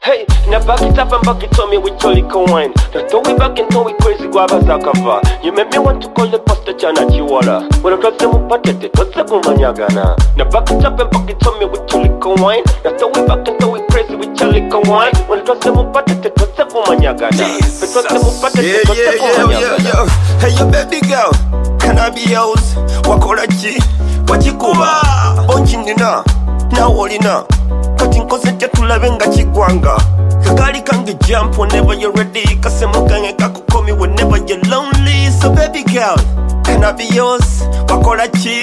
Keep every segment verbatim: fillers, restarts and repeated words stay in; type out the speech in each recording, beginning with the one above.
Hey, now back it up and back it on me with your liquor wine. Now throw it back and throw it crazy, guava zakava. You make me want to call the pastor Chana Chiwala. When I drop them up at it, what's the Gumanyagana? Now back it up and back it on me with your liquor wine. Now throw it back and throw it crazy with your liquor wine. When I drop them up at it, what's the Gumanyagana? Yeah, yeah, yeah, yeah, yeah. Hey, your baby girl, can I be yours? Wakorachi, wachikuba, onjinina, now olina. Kati nkoze tetulabenga chigwanga. Kakali kange jump whenever you're ready. Kasemo kange kakukomi whenever you're lonely. So baby girl, can I be yours? Wakorachi,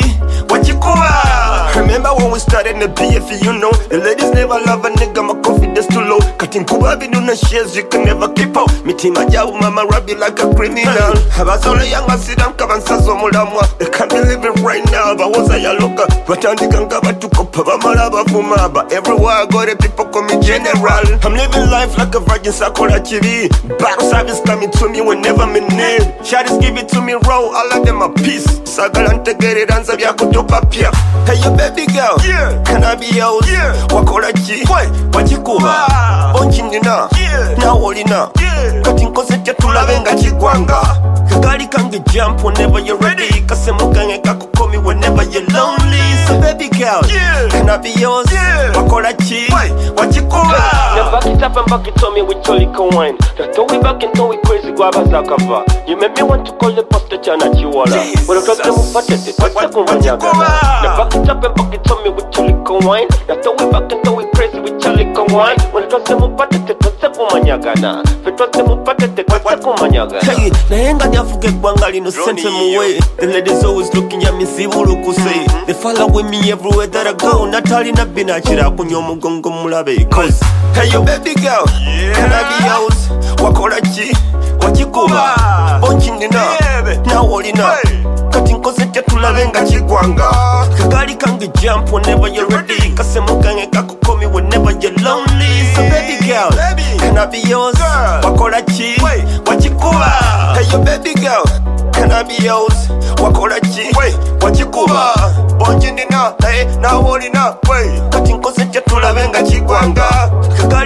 wachikuba. Remember when we started in the B F, you know the ladies never love a nigga, my confidence too low. Kati nkuba biduna shares, you can never keep up. Mitima jawu mama rabbi like a criminal. Habasole yanga sidam kabansazo mulamwa. They can't believe it right now, but was I yaloka? Batandika ngaba tukopa bamalaba fuma. But everywhere I go, the people call me general. I'm living life like a virgin, Sakura Chibi. Battle service coming to me whenever I'm in need. Shawty's give it to me raw, all of them a piece. Sagalante get it, answer ya kutopa pia. Hey, your baby girl, yeah. Can I be yours? Yeah. Wakorachi, wachikuba, onjinina, now olina. Kati nkoze tetulabenga chigwanga. Kakali kange jump whenever you're ready. Kasemo kange kakukomi whenever you're lonely. So baby girl, yeah. Can I be yours? Yeah. Wakorachi, wachikuba. Now back it up and back it on me with your liquor wine. Now throw it back and throw it crazy, guava zakava. You make me want to call the pastor Chana Chiwala. When I drop them up at it, what's the Gumanyagana? Now back it up and back it on me with your liquor wine. Now throw it back and throw it crazy with your liquor wine. When I drop them up at it, what's the Gumanyagana? If I drop them up at it, what's the Gumanyagana? Hey, naenga nyafuke bwangali no sense muwe. The ladies always looking at me, see what say. They follow with me everywhere that I go. Natali na bina chira kunyo mugongo mulabe. Cause hey, your baby girl, yeah. Can I be yours? Wakorachi, wachikuba, onjinina, now olina. Kati nkoze tetulabenga chigwanga. Kakali kange jump whenever you're ready. Kasemo kange kakukomi whenever you're lonely. So baby girl, can I be yours? Wakorachi, wachikuba. Hey, your baby girl, can I be yours? Wakorachi, wachikuba, onjinina, now olina. Kati nkoze tetulabenga chigwanga.